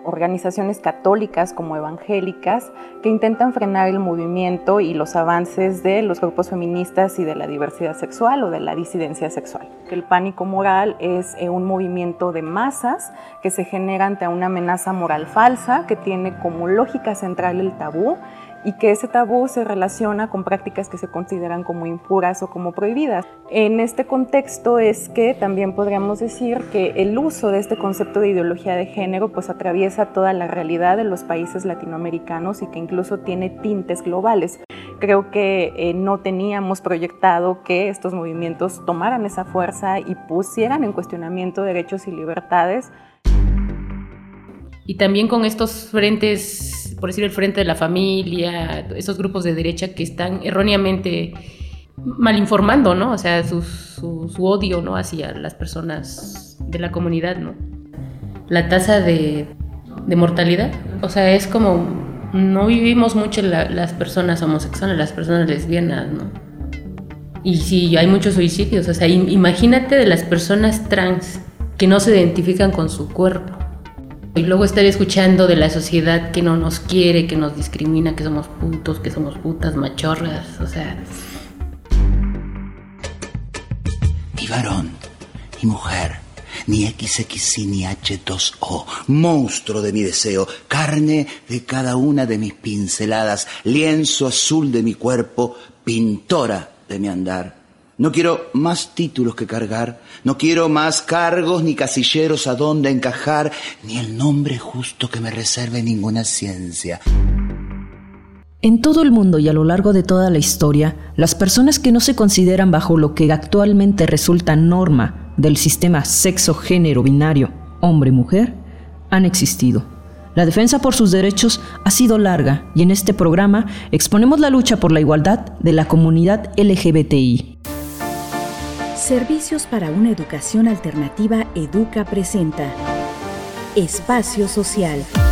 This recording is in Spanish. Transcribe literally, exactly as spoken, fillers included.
organizaciones católicas como evangélicas que intentan frenar el movimiento y los avances de los grupos feministas y de la diversidad sexual o de la disidencia sexual. El pánico moral es un movimiento de masas que se genera ante una amenaza moral falsa que tiene como lógica central el tabú y que ese tabú se relaciona con prácticas que se consideran como impuras o como prohibidas. En este contexto es que también podríamos decir que el uso de este concepto de ideología de género pues atraviesa toda la realidad de los países latinoamericanos y que incluso tiene tintes globales. Creo que eh, no teníamos proyectado que estos movimientos tomaran esa fuerza y pusieran en cuestionamiento derechos y libertades. Y también con estos frentes, por decir el Frente de la Familia, esos grupos de derecha que están erróneamente malinformando, ¿no? O sea, su, su, su odio, ¿no? Hacia las personas de la comunidad, ¿no? La tasa de, de mortalidad, o sea, es como, no vivimos mucho la, las personas homosexuales, las personas lesbianas, ¿no? Y sí, hay muchos suicidios, o sea, imagínate de las personas trans que no se identifican con su cuerpo. Y luego estar escuchando de la sociedad que no nos quiere, que nos discrimina, que somos putos, que somos putas, machorras, o sea... Ni varón, ni mujer, ni equis equis y ni hache dos o, monstruo de mi deseo, carne de cada una de mis pinceladas, lienzo azul de mi cuerpo, pintora de mi andar. No quiero más títulos que cargar, no quiero más cargos ni casilleros a donde encajar, ni el nombre justo que me reserve ninguna ciencia. En todo el mundo y a lo largo de toda la historia, las personas que no se consideran bajo lo que actualmente resulta norma del sistema sexo-género binario, hombre-mujer, han existido. La defensa por sus derechos ha sido larga y en este programa exponemos la lucha por la igualdad de la comunidad L G B T I. Servicios para una educación alternativa Educa presenta Espacio Social.